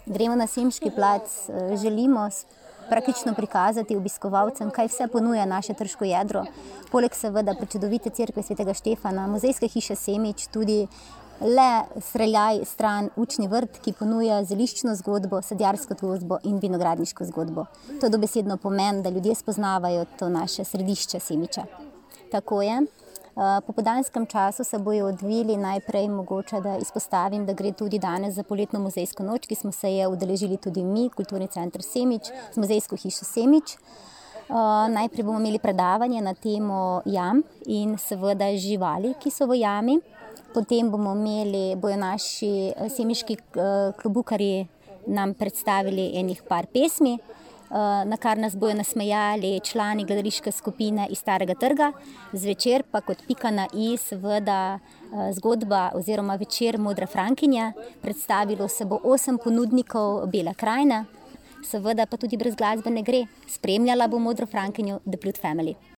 Gremo na Semiški plac, želimo praktično prikazati obiskovalcem, kaj vse ponuja naše trško jedro. Poleg seveda prečudovite cerkve svetega Štefana, muzejske hiše Semič, tudi le streljaj stran učni vrt, ki ponuja zeliščno zgodbo, sadjarsko zgodbo in vinogradniško zgodbo. To dobesedno pomeni, da ljudje spoznavajo to naše središče Semiča. Tako je. Po popoldanskem času se bojo odvili najprej mogoče, da izpostavim, da gre tudi danes za poletno muzejsko noč, ki smo se je udeležili tudi mi, Kulturni center Semič, z muzejsko hišo Semič. Najprej bomo imeli predavanje na temo jam in seveda živali, ki so v jami. Potem bojo naši semiški klobukarji nam predstavili enih par pesmi, na kar nas bojo nasmejali člani gledališke skupine iz Starega trga. Zvečer pa kot pika na i seveda zgodba oziroma večer Modra Frankinja. Predstavilo se bo 8 ponudnikov Bele krajine, seveda pa tudi brez glasbe ne gre. Spremljala bo Modro Frankinjo The Plut Family.